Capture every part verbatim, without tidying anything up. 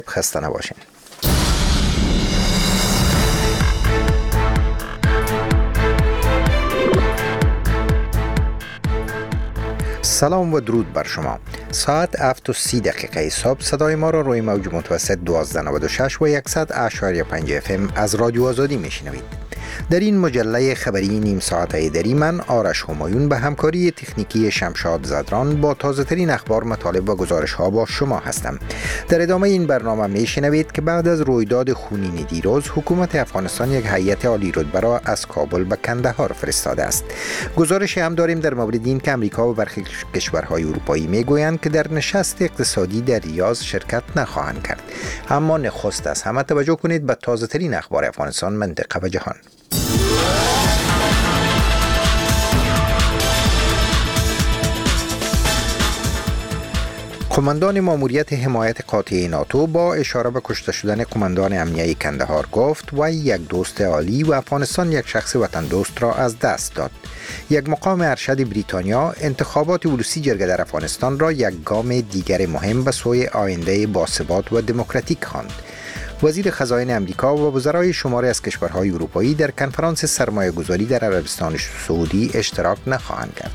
خسته نباشین. سلام و درود بر شما. ساعت هفت و سی دقیقه صبح صدای ما را روی موج متوسط دوازده نود و شش و صد اشاری پنج اف ام از رادیو آزادی میشنوید. در این مجله خبری نیم ساعته دری من آرش همایون به همکاری تکنیکی شمشاد زدران با تازه ترین اخبار، مطالب و گزارش ها با شما هستم. در ادامه این برنامه میشنوید که بعد از رویداد خونین دیروز حکومت افغانستان یک هیئت عالی رتبه را از کابل به کندهار فرستاده است. گزارش هم داریم در مورد این که امریکا و برخی کشورهای اروپایی میگویند که در نشست اقتصادی در ریاض شرکت نخواهند کرد. اما نخست از همه توجه کنید به تازه ترین اخبار افغانستان، منطقه و جهان. قماندان ماموریت حمایت قاطع ناتو با اشاره به کشته شدن قماندان امنیه کندهار گفت وی یک دوست عالی و افغانستان یک شخص وطن دوست را از دست داد. یک مقام ارشد بریتانیا انتخابات ولوسی جرگه در افغانستان را یک گام دیگر مهم به سوی آینده باثبات و دموکراتیک خواند. وزیر خزائن امریکا و وزرای شماری از کشورهای اروپایی در کنفرانس سرمایه گذاری در عربستان سعودی اشتراک نخواهند کرد.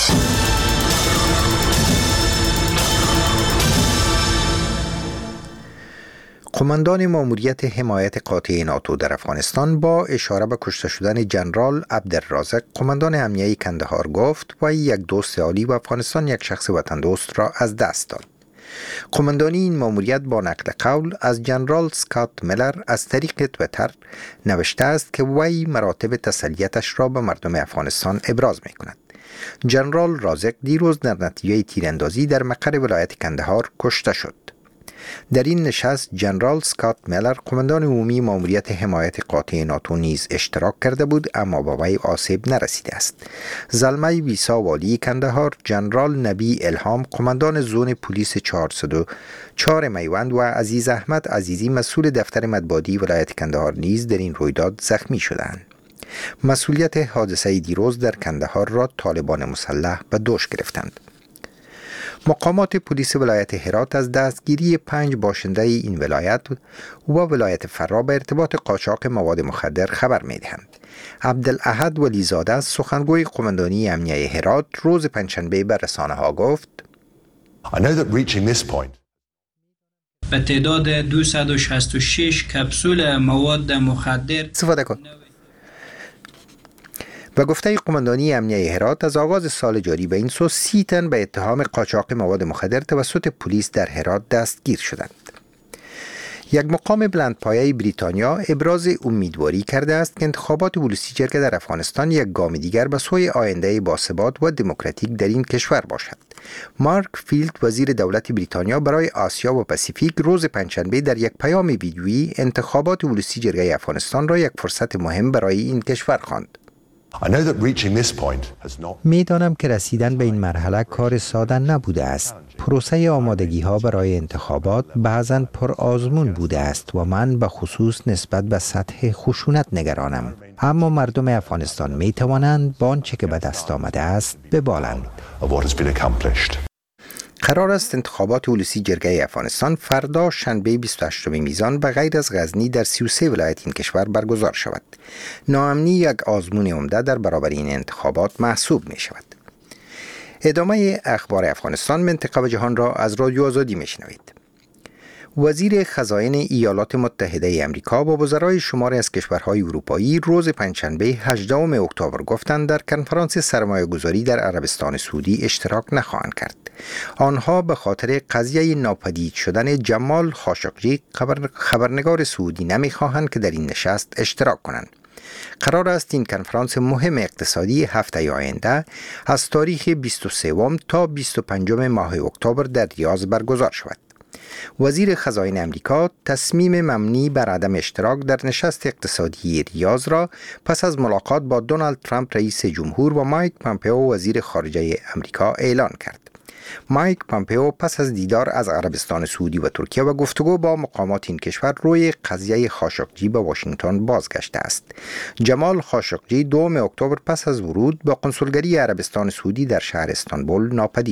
قماندان ماموریت حمایت قاطع ناتو در افغانستان با اشاره به کشته شدن جنرال عبدالرازق قماندان امنیه کندهار گفت و یک دوست عالی و افغانستان یک شخص وطن دوست را از دست داد. قماندانی این ماموریت با نقل قول از جنرال سکات میلر از طریق تویتر نوشته است که وی مراتب تسلیتش را به مردم افغانستان ابراز می کند. جنرال رازق دیروز در نتیجه تیراندازی در مقر ولایت کندهار کشته شد. در این نشست جنرال سکات میلر قماندان عمومی ماموریت حمایت قاطع ناتو نیز اشتراک کرده بود، اما با وی آسیب نرسیده است. زلمه ویسا والی کندهار، جنرال نبی الهام قماندان زون پلیس چهارصد و چهار میوند و عزیز احمد عزیزی مسئول دفتر مطبوعاتی ولایت کندهار نیز در این رویداد زخمی شدند. مسئولیت حادثه دیروز در کندهار را طالبان مسلح به دوش گرفتند. مقامات پلیس ولایت هرات از دستگیری پنج باشنده این ولایت و ولایت فرا به ارتباط قاچاق مواد مخدر خبر می‌دهند. عبدالاحد ولیزاده سخنگوی قماندانی امنیه هرات روز پنجشنبه به رسانه‌ها گفت: به تعداد دویست و شصت و شش کپسول مواد مخدر استفاده کن. و گفته قماندانی امنیه هرات از آغاز سال جاری به این سو سی تن به اتهام قاچاق مواد مخدر توسط پلیس در هرات دستگیر شدند. یک مقام بلندپایه بریتانیا ابراز امیدواری کرده است که انتخابات ولوسی جرگه در افغانستان یک گام دیگر به سوی آینده باثبات و دموکراتیک در این کشور باشد. مارک فیلد وزیر دولت بریتانیا برای آسیا و پاسیفیک روز پنجشنبه در یک پیام ویدیویی انتخابات ولوسی جرگه افغانستان را یک فرصت مهم برای این کشور خواند. می‌دانم که رسیدن به این مرحله کار ساده نبوده است. پروسه آمادگی ها برای انتخابات بعضاً پر آزمون بوده است و من به خصوص نسبت به سطح خشونت نگرانم. اما مردم افغانستان می توانند با آنچه که به دست آمده است ببالند. قرار است انتخابات ولوسی جرگه افغانستان فردا شنبه بیست و هشتم میزان به غیر از غزنی در سی و سه ولایت این کشور برگزار شود. ناامنی یک آزمون عمده در برابر این انتخابات محسوب می شود. ادامه اخبار افغانستان، منطقه و جهان را از رادیو آزادی می شنوید. وزیر خزائن ایالات متحده امریکا با وزرای شماری از کشورهای اروپایی روز پنجشنبه هجدهم اکتبر گفتند در کنفرانس سرمایه گذاری در عربستان سعودی اشتراک نخواهند کرد. آنها به خاطر قضیه ناپدید شدن جمال خاشقجی خبر خبرنگار سعودی نمیخواهند که در این نشست اشتراک کنند. قرار است این کنفرانس مهم اقتصادی هفته آینده از تاریخ بیست و سوم تا بیست و پنجم ماه اکتبر در ریاض برگزار شود. وزیر خزائن امریکا تصمیم مبنی بر عدم اشتراک در نشست اقتصادی ریاض را پس از ملاقات با دونالد ترامپ رئیس جمهور و مایک پامپئو وزیر خارجه امریکا اعلان کرد. مایک پامپئو پس از دیدار از عربستان سعودی و ترکیه و گفتگو با مقامات این کشور روی قضیه خاشقجی به واشنگتن بازگشته است. جمال خاشقجی دوم اکتبر پس از ورود به کنسولگری عربستان سعودی در شهر استانبول ناپدید شد.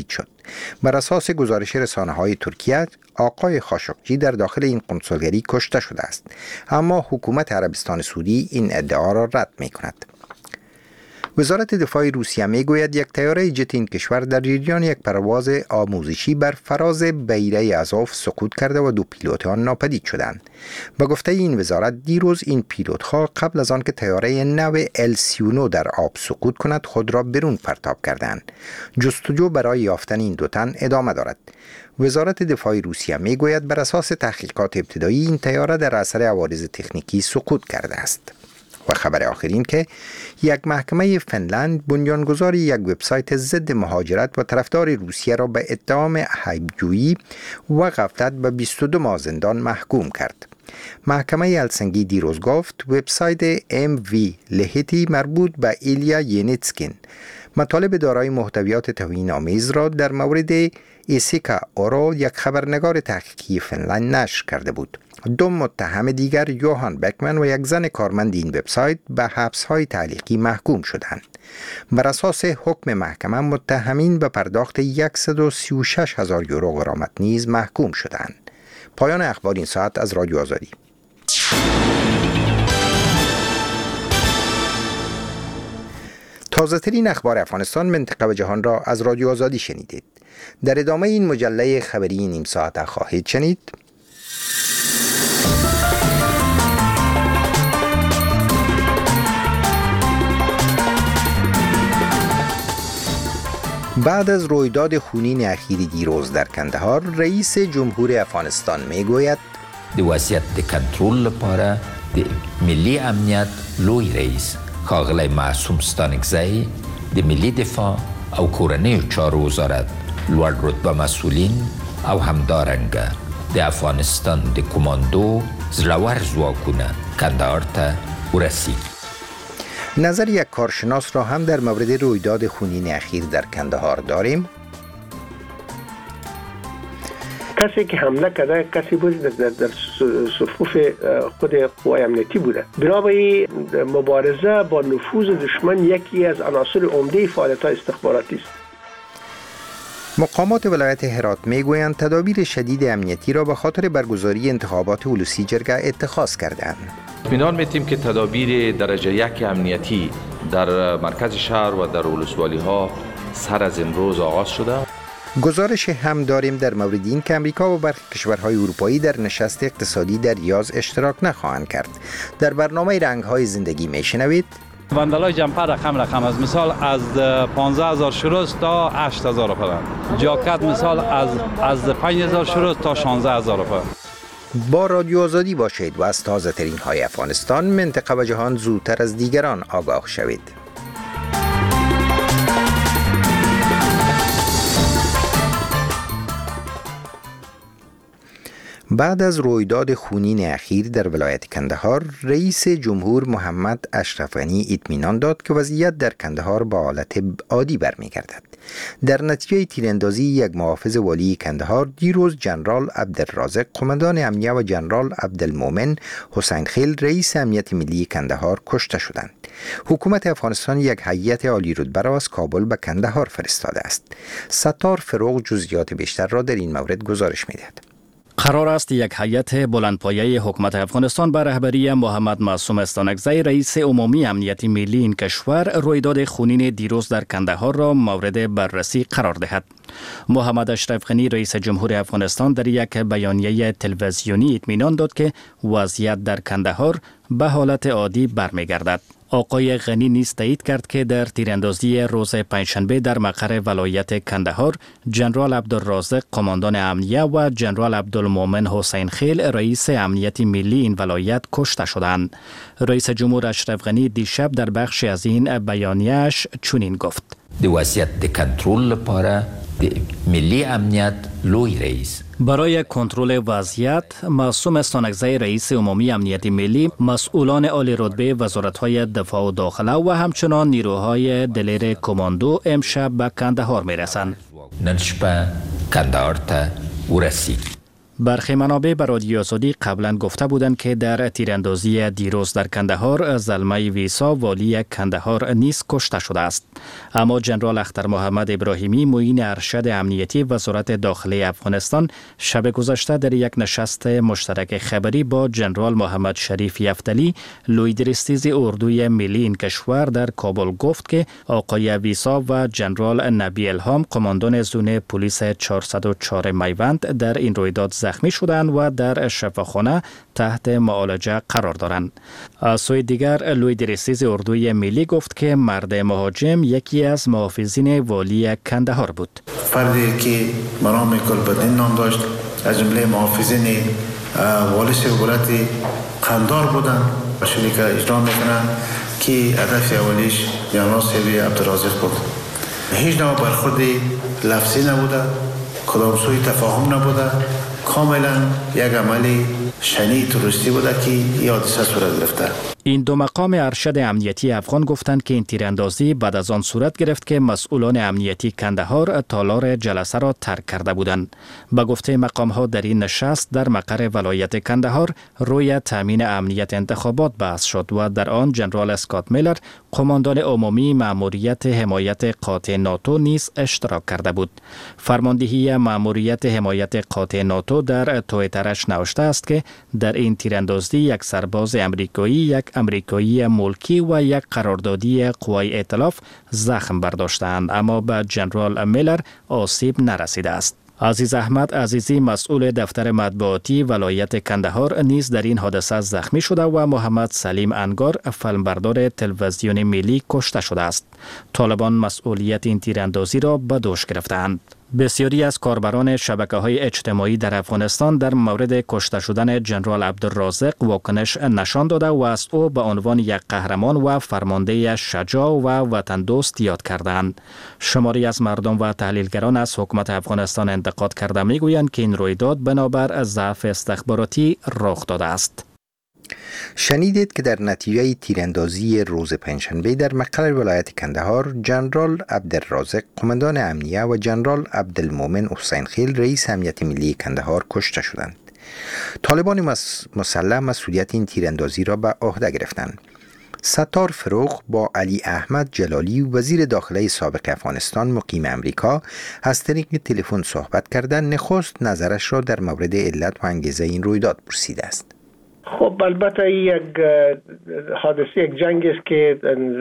بر اساس گزارش رسانه‌های ترکیه، آقای خاشقچی در داخل این قنصلگری کشته شده است، اما حکومت عربستان سعودی این ادعا را رد می‌کند. وزارت دفاع روسیه میگوید یک طیاره جت این کشور در جریان یک پرواز آموزشی بر فراز بیره ازوف سقوط کرده و دو پیلوت آن ناپدید شدند. به گفته این وزارت، دیروز این پیلوت‌ها قبل از آن که طیاره نو ال سی و نه در آب سقوط کند خود را برون پرتاب کردند. جستجو برای یافتن این دو تن ادامه دارد. وزارت دفاع روسیه میگوید بر اساس تحقیقات ابتدایی این طیاره در اثر عوارض تکنیکی سقوط کرده است. و خبر آخرین که یک محکمه فنلند بنیانگذار یک وبسایت ضد مهاجرت و طرفدار روسیه را به اتهام عیب‌جویی و غفلت به بیست و دو ماه زندان محکوم کرد. محکمه هلسینکی دیروز گفت وبسایت ام وی لهیتی مربوط به ایلیا ینیتسکین مطالب دارای محتویات توهین‌آمیز را در مورد ایسیکا اورو، یک خبرنگار تحقیقی فنلند، نشر کرده بود. دو متهم دیگر، یوهان بکمن و یک زن کارمند این وبسایت، به حبس‌های تعلیقی محکوم شدند. بر اساس حکم محکمه متهمین به پرداخت صد و سی و شش هزار یورو غرامت نیز محکوم شدند. پایان اخبار این ساعت از رادیو آزادی. تازه ترین اخبار افغانستان، منطقه و جهان را از رادیو آزادی شنیدید. در ادامه این مجله خبری نیم ساعت خواهید شنید: بعد از رویداد خونین اخیر دیروز در کندهار، رئیس جمهور افغانستان میگوید د وضعیت د کنټرول لپاره د ملي امنیت لوی رئیس ښاغلی معصوم ستانکزی د ملي دفاع او کورنیو چارو وزارت لوړ رتبه مسئولین او همدارنګه د افغانستان د کماندو زړور ځواکونه کندهار ته ورسید. نظر یک کارشناس را هم در مورد رویداد خونین اخیر در کندهار داریم. کسی که حمله کرده کسی بود در, در صفوف خود قوای امنیتی بوده. بنابراین مبارزه با نفوذ دشمن یکی از عناصر عمده فعالیت‌های استخباراتی است. مقامات ولایت هرات میگویند تدابیر شدید امنیتی را به خاطر برگزاری انتخابات ولوسی جرگه اتخاذ کردند. اطمینان می‌دهیم که تدابیر درجه یک امنیتی در مرکز شهر و در ولسوالی‌ها سر از امروز آغاز شده. گزارش هم داریم در مورد این که امریکا و برخی کشورهای اروپایی در نشست اقتصادی در یاز اشتراک نخواهند کرد. در برنامه رنگ‌های زندگی میشنوید: بندلای جمپر رقم رقم از مثال از پانزده هزار شروع تا هشت هزار پوند. جاکت مثال از از پنج هزار شروع تا شانزده هزار پوند. با رادیو آزادی باشید و از تازه ترین های افغانستان، منطقه و جهان زودتر از دیگران آگاه شوید. بعد از رویداد خونین اخیر در ولایت کندهار، رئیس جمهور محمد اشرف غنی اطمینان داد که وضعیت در کندهار به حالت عادی برمیگردد. در نتیجه تیراندازی یک محافظ والی کندهار دیروز، جنرال عبدالرازق قماندان امنیه و جنرال عبدالمومن حسین خیل رئیس امنیت ملی کندهار کشته شدند. حکومت افغانستان یک هیئت عالی رتبه را از کابل به کندهار فرستاده است. ستار فروغ جزئیات بیشتر را در این مورد گزارش می‌دهد. قرار است یک هیئت بلندپایه حکومت افغانستان به رهبری محمد معصوم استانکزی رئیس عمومی امنیت ملی این کشور رویداد خونین دیروز در کندهار را مورد بررسی قرار دهد. محمد اشرف غنی رئیس جمهور افغانستان در یک بیانیه تلویزیونی اطمینان داد که وضعیت در کندهار به حالت عادی برمیگردد. آقای غنی نیز تایید کرد که در تیراندازی روز پنجشنبه در مقر ولایت کندهار، جنرال عبدالرازق قماندان امنیه و جنرال عبدالمومن حسین خیل رئیس امنیت ملی این ولایت کشته شدند. رئیس جمهور اشرف غنی دیشب در بخشی از این بیانیه‌اش چنین گفت: د وضعیت د کنټرول لپاره د ملی امنیت لوی رئیس برای کنترل وضعیت، معصوم استانکزی رئیس عمومی امنیت ملی، مسئولان عالی رتبه وزارت‌های دفاع و داخله و همچنان نیروهای دلیر کماندو امشب به کندهار می‌رسند. نن شپه کندهار ته ورسید. برخی منابع به رادیو آزادی قبلا گفته بودند که در تیراندازی دیروز در کندهار زلمه ویسا والی کندهار نیز کشته شده است. اما جنرال اختر محمد ابراهیمی معین ارشد امنیتی وزارت داخلی افغانستان شب گذشته در یک نشست مشترک خبری با جنرال محمد شریف یفتلی لوی درستیز اردوی ملی این کشور در کابل گفت که آقای ویسا و جنرال نبی الهام قماندان زون پلیس چهارصد و چهار میوند در این رویداد زخمی شدند و در شفاخانه تحت معالجه قرار دارند. از سوی دیگر لوی درستیز اردوی ملی گفت که مرد مهاجم یکی از محافظین والی کندهار بود. فردی که مرام گلبدین نام داشت از جمله محافظین والی ولایت قندهار بودند و شریک اجرا میکنند که هدف اولیش جنرال سیبی عبدالرازق بود. هیچ نوع برخورد لفظی نبوده، کدام سوی تفاهم نبوده، کاملا یک عملی شنی تروریستی بوده که این حادثه صورت گرفته. این دو مقام ارشد امنیتی افغان گفتند که این تیراندازی بعد از آن صورت گرفت که مسئولان امنیتی کندهار تالار جلسه را ترک کرده بودند. به گفته مقام ها در این نشست در مقر ولایت کندهار روی تامین امنیت انتخابات بحث شد و در آن جنرال اسکات میلر قماندان عمومی مأموریت حمایت قاطع ناتو نیز اشتراک کرده بود. فرماندهی مأموریت حمایت قاطع ناتو در توییترش نوشته است که در این تیراندازی یک سرباز امریکایی، یک امریکایی ملکی و یک قراردادی قوای ائتلاف زخم برداشتند، اما به جنرال میلر آسیب نرسیده است. عزیز احمد عزیزی مسئول دفتر مطبوعاتی ولایت کندهار نیز در این حادثه زخمی شده و محمد سلیم انگار فیلمبردار تلویزیون ملی کشته شده است. طالبان مسئولیت این تیراندازی را به دوش گرفتند. بسیاری از کاربران شبکه‌های اجتماعی در افغانستان در مورد کشته شدن جنرال عبدالرازق واکنش نشان داده و از او به عنوان یک قهرمان و فرمانده شجاع و وطن دوست یاد کردند. شماری از مردم و تحلیلگران از حکومت افغانستان انتقاد کرده میگویند که این رویداد بنابر ضعف استخباراتی رخ داده است. شنیدید که در نتیجه تیراندازی روز پنجشنبه در مقر ولایت کندهار جنرال عبدالرازق قماندان امنیه و جنرال عبدالمومن حسین خیل رئیس امنیت ملی کندهار کشته شدند. طالبان مسلح مسئولیت این تیراندازی را به عهده گرفتند. ستار فروغ با علی احمد جلالی وزیر داخلی سابق افغانستان مقیم امریکا از طریق تلفن صحبت کردن نخست نظرش را در مورد علت و انگیزه این رویداد پرسیده است. خب البته یک حادثه یک جنگ است که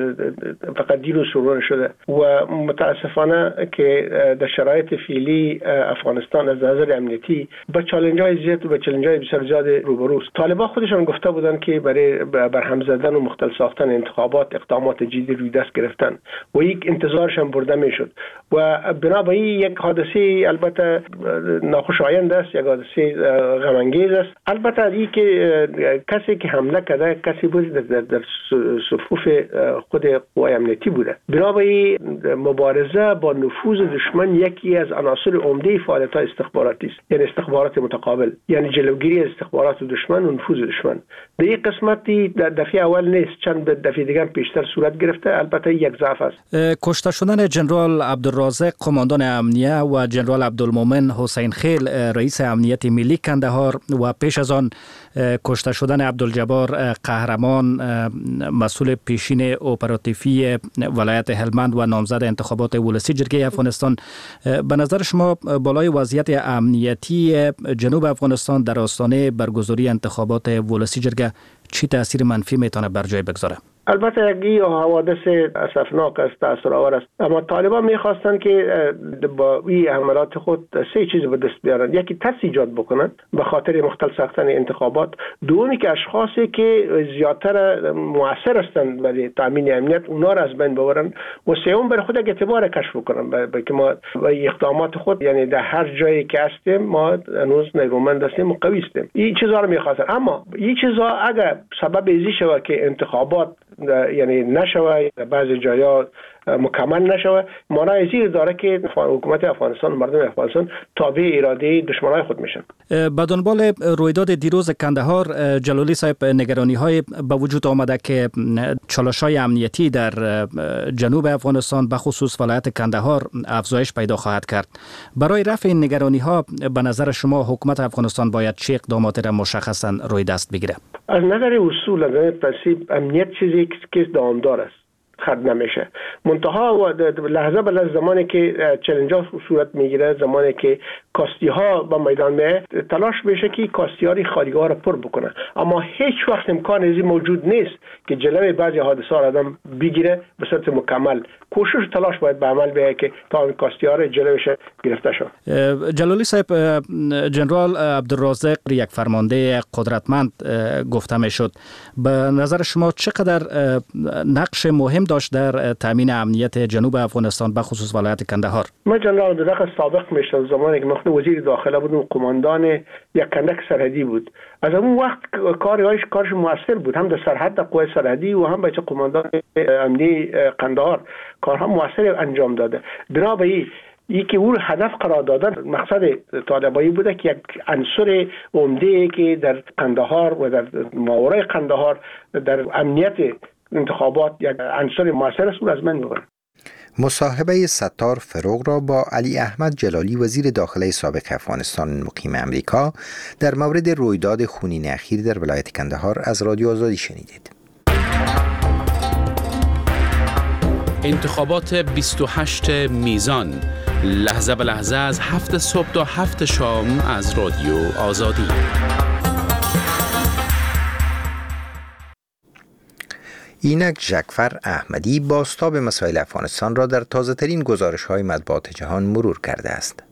فقط دیروز شروع شده و متاسفانه که در شرایط فعلی افغانستان از نظر امنیتی با چالنج‌های زیاد و با چالنج‌های بسیار زیاد روبروست. طالبان خودشان گفته بودند که برای برهم زدن و مختل ساختن انتخابات اقدامات جدی روی دست گرفتن و یک انتظارشان برده میشد و بنابراین یک حادثه البته ناخوشایند است، یک حادثه غم انگیز است. البته این که کسی که حمله کرده کسی بود در, در صفوف خود قوای امنیتی بوده. بنابراین مبارزه با نفوذ دشمن یکی از عناصر عمده فعالیت استخباراتی است، یعنی استخبارات متقابل، یعنی جلوگیری از استخبارات دشمن و نفوذ دشمن. در این قسمتی در دفعه اول نیست، چند دفعه دیگر پیشتر صورت گرفته. البته یک ضعف است. کشته شدن جنرال عبدالرازق قماندان امنیه و جنرال عبدالمومن حسین خیل رئیس امنیت ملی کندهار و پیش از آن کشته شدن عبدالجبار قهرمان مسئول پیشین اپراتیفی ولایت هلمند و نامزد انتخابات ولسی جرگه افغانستان، به نظر شما بالای وضعیت امنیتی جنوب افغانستان در آستانه برگزاری انتخابات ولسی جرگه چی تأثیر منفی میتونه بر جای بگذاره؟ البته یک حوادث اسفناک است، تأثیرآور است، اما طالبان میخواستن که با این حملات خود سه چیز به دست بیارن. یکی ترس ایجاد بکنن به خاطر مختل ساختن انتخابات، دومی که اشخاصی که زیادتر مؤثر هستند برای تامین امنیت اونا را از بین ببرن و سوم برای خود اعتبار کشف بکنن برای که ما اقدامات خود یعنی در هر جایی که هستیم ما هنوز نیرومند هستیم و قوی هستیم. این چیزا رو میخواستن، اما این چیزا اگر سبب ازی شود که انتخابات یعنی نشوه، بعضی جایا مکمل نشوه، معنای زیر داره که حکومت افغانستان، مردم افغانستان تابع اراده دشمنای خود میشن. به دنبال رویداد دیروز کندهار، جلالی صاحب، نگرانی های به وجود آمده که چالش های امنیتی در جنوب افغانستان به خصوص ولایت کندهار افزایش پیدا خواهد کرد. برای رفع این نگرانی ها به نظر شما حکومت افغانستان باید چه اقداماتی را مشخصا روی دست بگیره؟ از نظر اصول، از نظر پرنسیپ، امنیت چیزی که دامدار است، خرد نمیشه. منتها لحظه به لحظه زمانی که چالش ها صورت میگیره، زمانی که کاستی ها به میدان میاد، تلاش میشه که کاستی ها خالیگاه را پر بکنه، اما هیچ وقت امکان ازی موجود نیست که جلوی بعضی حادثه ها آدم بگیره به صورت مکمل. کوشش تلاش باید به عمل بیاید که تا کاستی ها را جلویش گرفته شد. جلالی صاحب، جنرال عبدالرازق یک فرمانده قدرتمند گفته میشد. به نظر شما چقدر نقش مهم داشت در تامین امنیت جنوب افغانستان به خصوص ولایت کندهار؟ من جنرال عبدالرازق سابق میشناسم، زمانی که من وزیر داخله بودم، قماندان یک کندک سرحدی بود. از اون وقت کارش کارش موثر بود، هم در سرحد قوای سرحدی و هم به قماندان امنی کندهار کارها موثر انجام داده. بنابراین یکی اون هدف قرار دادن مقصد طالبایی بوده که یک عنصر عمده که در کندهار و در ماورای کندهار در امنیت انتخابات یک عنصر موثر است از من می‌کنه. مصاحبه ستار فروغ را با علی احمد جلالی، وزیر داخله سابق افغانستان مقیم امریکا، در مورد رویداد خونین اخیر در ولایت کندهار از رادیو آزادی شنیدید. انتخابات بیست و هشت میزان، لحظه به لحظه از هفت صبح تا هفت شام از رادیو آزادی. اینک جعفر احمدی بازتاب مسائل افغانستان را در تازه‌ترین گزارش‌های مطبوعات جهان مرور کرده است.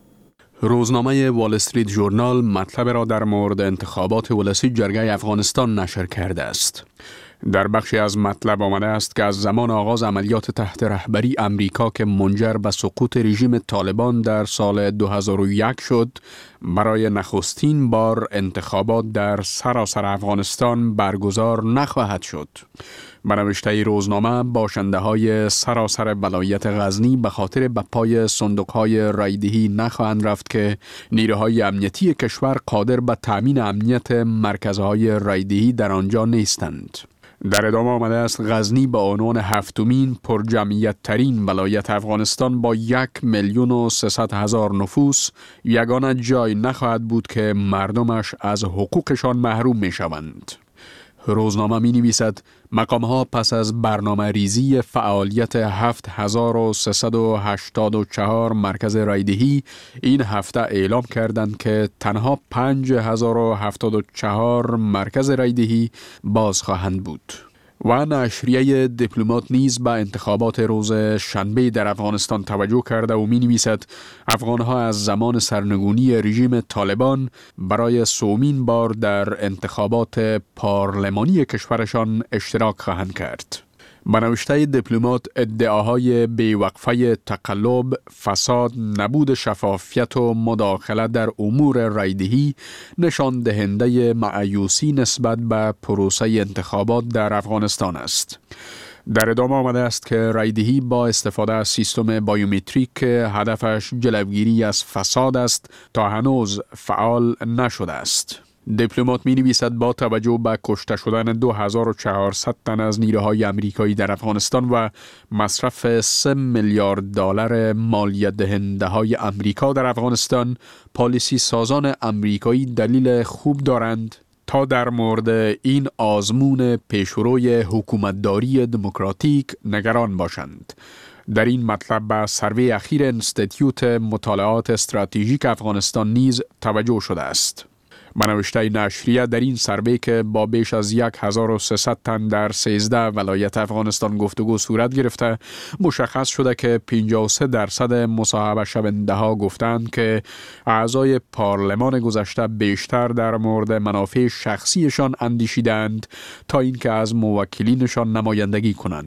روزنامه وال استریت ژورنال مطلب را در مورد انتخابات ولسی جرگه افغانستان نشر کرده است. در بخشی از مطلب آمده است که از زمان آغاز عملیات تحت رهبری امریکا که منجر به سقوط رژیم طالبان در سال دو هزار و یک شد، برای نخستین بار انتخابات در سراسر افغانستان برگزار نخواهد شد. به نوشته روزنامه، باشنده های سراسر ولایت غزنی به خاطر به پای صندوق های رایدهی نخواهند رفت که نیروهای امنیتی کشور قادر به تامین امنیت مرکزهای رایدهی در آنجا نیستند. در ادامه آمده است غزنی به عنوان هفتمین پر جمعیت ترین ولایت افغانستان با یک میلیون و سیصد هزار نفوس یگانه جای نخواهد بود که مردمش از حقوقشان محروم می شوند. روزنامه می نویسد مقام ها پس از برنامه ریزی فعالیت هفت هزار و سیصد و هشتاد و چهار مرکز رایدهی این هفته اعلام کردند که تنها پنج هزار و هفتاد و چهار مرکز رایدهی باز خواهند بود. و نشریه دیپلمات نیز به انتخابات روز شنبه در افغانستان توجه کرده و می نویسد افغانها از زمان سرنگونی رژیم طالبان برای سومین بار در انتخابات پارلمانی کشورشان اشتراک خواهند کرد. به نوشته دیپلمات، ادعاهای بیوقفه تقلب، فساد، نبود شفافیت و مداخله در امور رایدهی نشان دهنده مایوسی نسبت به پروسه انتخابات در افغانستان است. در ادامه آمده است که رایدهی با استفاده از سیستم بایومتریک که هدفش جلوگیری از فساد است تا هنوز فعال نشده است. دیپلمات می نویسد با توجه به کشته شدن دو هزار و چهارصد تن از نیروهای امریکایی در افغانستان و مصرف سه میلیارد دلار مالیات دهنده های امریکا در افغانستان، پالیسی سازان امریکایی دلیل خوب دارند تا در مورد این آزمون پیشروی حکومتداری دموکراتیک نگران باشند. در این مطلب به سروی اخیر انستیتیوت مطالعات استراتژیک افغانستان نیز توجه شده است. به نوشته نشریه، در این سروی که با بیش از یک هزار و سیصد تن در سیزده ولایت افغانستان گفتگو صورت گرفته، مشخص شده که پنجاه و سه درصد مصاحبه شونده ها گفتند که اعضای پارلمان گذشته بیشتر در مورد منافع شخصیشان اندیشیدند تا اینکه از موکلینشان نمایندگی کنند.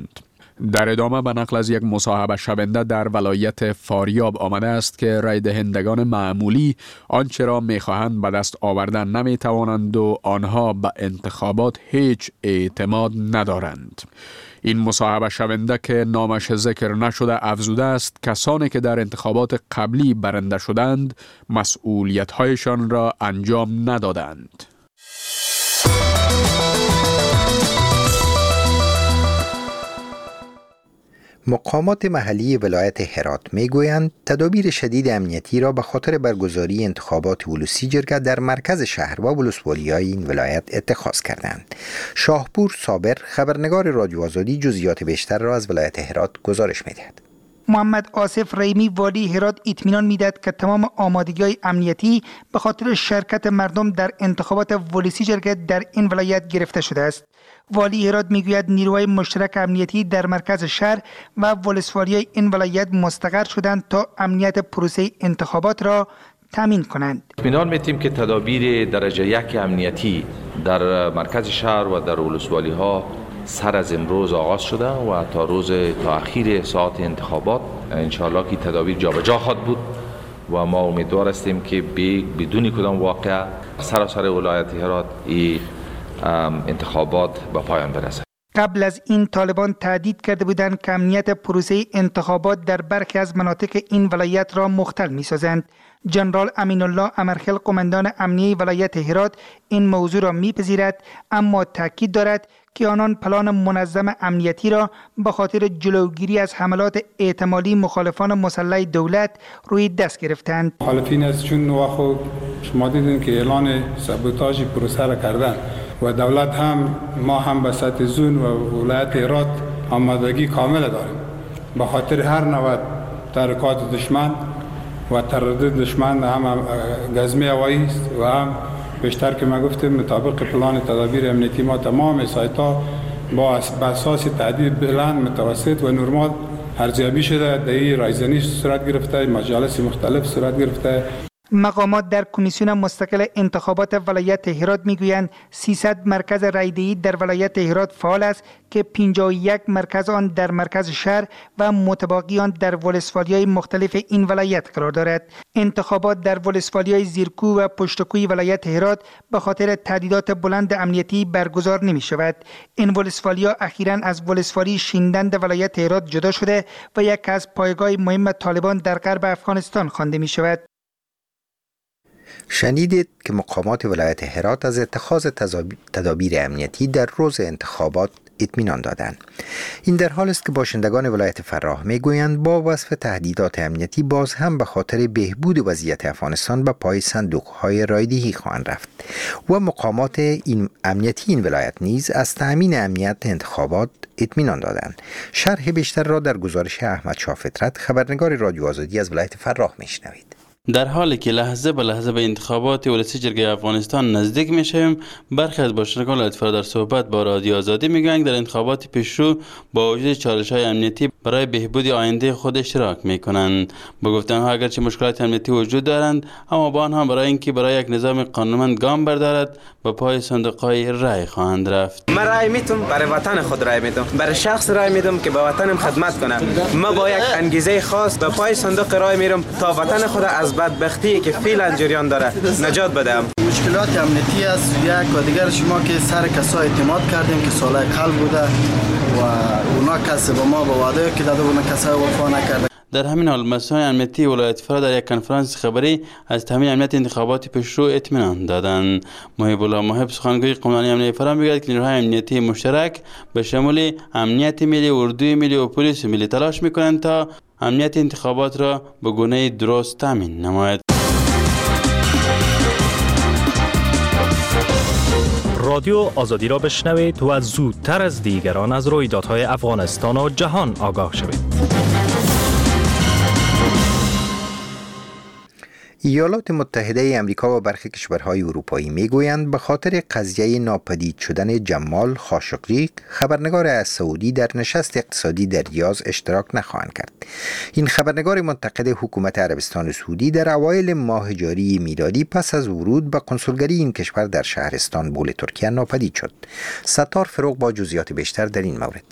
در ادامه به نقل از یک مصاحبه شونده در ولایت فاریاب آمده است که رای دهندگان معمولی آنچه را می‌خواهند به دست آوردن نمی‌توانند و آنها به انتخابات هیچ اعتماد ندارند. این مصاحبه شونده که نامش ذکر نشده افزوده است کسانی که در انتخابات قبلی برنده شدند مسئولیت‌هایشان را انجام ندادند. مقامات محلی ولایت هرات میگویند تدابیر شدید امنیتی را به خاطر برگزاری انتخابات ولوسی جرگه در مرکز شهر و ولسوالی‌های این ولایت اتخاذ کردند. شاهپور صابر خبرنگار رادیو آزادی جزئیات بیشتر را از ولایت هرات گزارش می‌دهد. محمد آصف ریمی والی هرات اطمینان میداد که تمام آمادگی‌های امنیتی به خاطر شرکت مردم در انتخابات ولوسی جرگه در این ولایت گرفته شده است. والی هرات میگوید نیروهای مشترک امنیتی در مرکز شهر و ولسوالی این ولایت مستقر شدند تا امنیت پروسه انتخابات را تامین کنند. اطمینان می‌دهیم که تدابیر درجه یک امنیتی در مرکز شهر و در ولسوالی ها سر از امروز آغاز شده و تا روز تا اخیر ساعت انتخابات انشاءالله که تدابیر جابجا خواهد بود و ما امیدوار هستیم که بدون کدام واقعه سراسر ولایت هرات این انتخابات به پایان برسد. قبل از این طالبان تهدید کرده بودند که امنیت پروسه انتخابات در برخی از مناطق این ولایت را مختل می‌سازند. جنرال امین الله امرخیل قماندان امنیه ولایت هرات این موضوع را می‌پذیرد، اما تاکید دارد که آنان پلان منظم امنیتی را به خاطر جلوگیری از حملات احتمالی مخالفان مسلح دولت روی دست گرفتند. مخالفین از چون نواخو شما دیدین که اعلان سابوتاژ پروسه را کردند و دولت هم ما هم به سطح زون و ولایت هرات آمادگی کامل داریم به خاطر هر نوع تحریکات دشمن و تردد دشمن، هم گزمه هوایی است و هم بیشتر که ما گفتیم مطابق پلان تدابیر امنیتی ما تمام سایت‌ها با اساس تعدیل بلند متوسط و نرمال ارزیابی شده، در رایزنی صورت گرفته، مجالس مختلف صورت گرفته. مقامات در کمیسیون مستقل انتخابات ولایت هرات میگویند سیصد مرکز رایدهی در ولایت هرات فعال است که پنجاه و یک مرکز آن در مرکز شهر و متباقی آن در ولسوالی‌های مختلف این ولایت قرار دارد. انتخابات در ولسوالی‌های زیرکو و پشتکوی ولایت هرات به خاطر تهدیدات بلند امنیتی برگزار نمی شود. این ولسوالی‌ها اخیراً از ولسوالی شیندند ولایت هرات جدا شده و یک از پایگاه مهم طالبان در غرب افغانستان خوانده می شود. شنیدید که مقامات ولایت هرات از اتخاذ تدابیر امنیتی در روز انتخابات اطمینان دادند. این در حال است که باشندگان ولایت فراه میگویند با وصف تهدیدات امنیتی باز هم به خاطر بهبود وضعیت افغانستان به پای صندوق‌های رایدهی خواهند رفت و مقامات این امنیتی این ولایت نیز از تأمین امنیت انتخابات اطمینان دادند. شرح بیشتر را در گزارش احمد شاه فطرت خبرنگار رادیو آزادی از ولایت فراه میشنوید. در حالی که لحظه به لحظه به انتخابات ولسی جرگه افغانستان نزدیک میشیم، برخی از باشندگان ولایت فراه در صحبت با رادیو آزادی میگویند در انتخابات پیشرو با وجود چالش‌های امنیتی برای بهبود آینده خود اشتراک میکنند. با گفتن ها اگرچه مشکلات امنیتی وجود دارند، اما با آنها برای اینکه برای یک نظام قانونمند گام بردارد به پای صندوق‌های رای خواهند رفت. من رای میتونم برای وطن خود رای میدم، برای شخص رای میدم که به وطنم خدمت کنم. من با یک انگیزه خاص به پای صندوق رای میرم تا وطن خود از بدبختی که فعلا جریان داره نجات بدم. مشکلات امنیتی است یک و دیگر شما که سر کسا اعتماد کردیم که سالهای قبل بوده و اونا کسی به ما به وعده که داده اونا کسی وفا نکرده. در همین حال مسئولان امنیتی ولایت فراه در یک کنفرانس خبری از تامین امنیت انتخابات پیشرو اطمینان دادند. محب الله محب سخنگوی قماندانی امنیتی فراه میگوید که نیروهای امنیتی مشترک به شمول امنیت ملی، اردوی ملی و پلیس ملی تلاش میکنند تا امنیت انتخابات را به گونه درست تامین نماید. رادیو آزادی را بشنوید و زودتر از دیگران از رویدادهای افغانستان و جهان آگاه شوید. ایالات متحده امریکا و برخی کشورهای اروپایی میگویند به خاطر قضیه ناپدید شدن جمال خاشقجی خبرنگار از سعودی در نشست اقتصادی در ریاض اشتراک نخواهند کرد. این خبرنگار منتقد حکومت عربستان سعودی در اوایل ماه جاری میلادی پس از ورود به کنسولگری این کشور در شهر استانبول ترکیه ناپدید شد. ستار فروغ با جزئیات بیشتر در این مورد.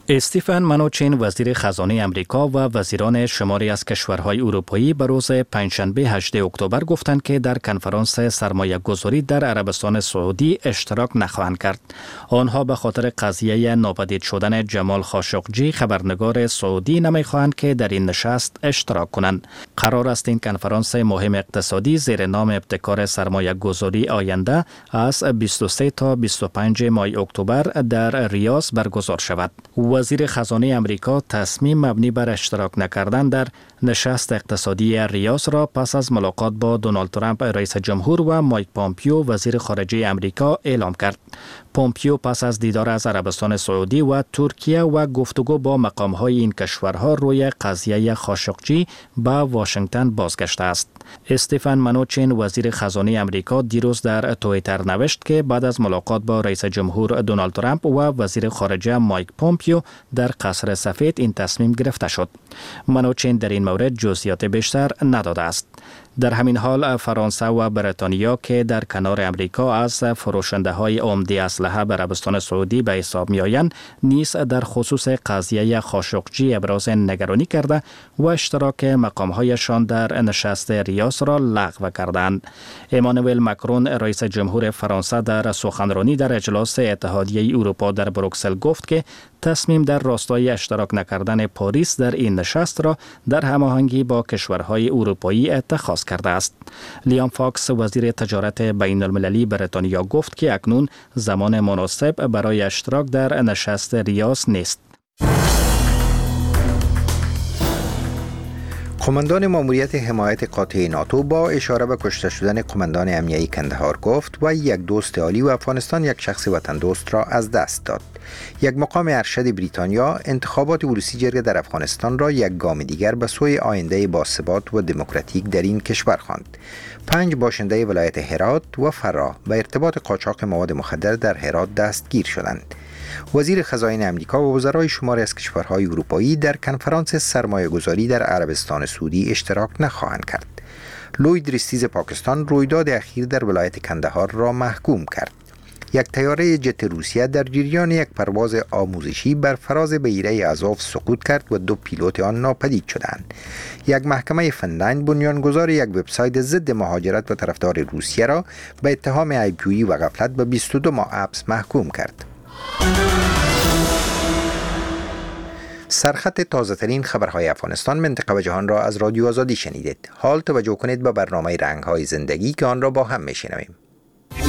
استیفن منوچین وزیر خزانه امریکا و وزیران شماری از کشورهای اروپایی به روز پنجشنبه هجدهم اکتبر گفتند که در کنفرانس سرمایه گذاری در عربستان سعودی اشتراک نخواهند کرد. آنها به خاطر قضیه ناپدید شدن جمال خاشقجی خبرنگار سعودی نمیخواهند که در این نشست اشتراک کنند. قرار است این کنفرانس مهم اقتصادی زیر نام ابتکار سرمایه گذاری آینده از بیست و سه تا بیست و پنج ماه اکتبر در ریاض برگزار شود. وزیر خزانه امریکا تصمیم مبنی بر اشتراک نکردن در نشست اقتصادی ریاض را پس از ملاقات با دونالد ترامپ رئیس جمهور و مایک پامپیو وزیر خارجه امریکا اعلام کرد. پامپیو پس از دیدار از عربستان سعودی و ترکیه و گفتگو با مقام‌های این کشورها روی قضیه خاشقجی به واشنگتن بازگشته است. استیفن منوچین وزیر خزانه امریکا دیروز در توییتر نوشت که بعد از ملاقات با رئیس جمهور دونالد ترامپ و وزیر خارجه مایک پامپیو در قصر سفید این تصمیم گرفته شد. منوچین در این مورد جزئیات بیشتر نداده است. در همین حال فرانسه و بریتانیا که در کنار امریکا از فروشنده های عمده اسلحه به عربستان سعودی به حساب می آیند نیز در خصوص قضیه خاشقجی ابراز نگرانی کرده و اشتراک مقام هایشان در نشست ریاض را لغو کردند. امانوئل مکرون رئیس جمهور فرانسه در سخنرانی در اجلاس اتحادیه اروپا در بروکسل گفت که تصمیم در راستای اشتراک نکردن پاریس در این نشست را در هماهنگی با کشورهای اروپایی اتخاذ کرده است. لیام فاکس وزیر تجارت بین المللی بریتانیا گفت که اکنون زمان مناسب برای اشتراک در نشست ریاض نیست. قماندان ماموریت حمایت قاطع ناتو با اشاره به کشته شدن قماندان امنیتی کندهار گفت و یک دوست عالی و افغانستان یک شخص وطن دوست را از دست داد. یک مقام ارشد بریتانیا انتخابات ولسی جرگه در افغانستان را یک گام دیگر به سوی آینده باثبات و دموکراتیک در این کشور خواند. پنج باشنده ولایت هرات و فرا به ارتباط قاچاق مواد مخدر در هرات دستگیر شدند. وزیر خزانه امریکا و وزرای شماری از کشورهای اروپایی در کنفرانس سرمایه گذاری در عربستان سعودی اشتراک نخواهند کرد. لوید ریستیز پاکستان رویداد اخیر در ولایت کندهار را محکوم کرد. یک طیاره جت روسیه در جریان یک پرواز آموزشی بر فراز بحیره ازوف سقوط کرد و دو پیلوت آن ناپدید شدند. یک محکمه فنلند بنیانگذار یک وبسایت ضد مهاجرت و طرفدار روسیه را به اتهام عیب‌جویی و غفلت به بیست و دو ماه حبس محکوم کرد. سرخط تازه ترین خبرهای افغانستان، منطقه و جهان را از رادیو آزادی شنیدید. حال توجه کنید به برنامه رنگ‌های زندگی که آن را با هم میشنویم.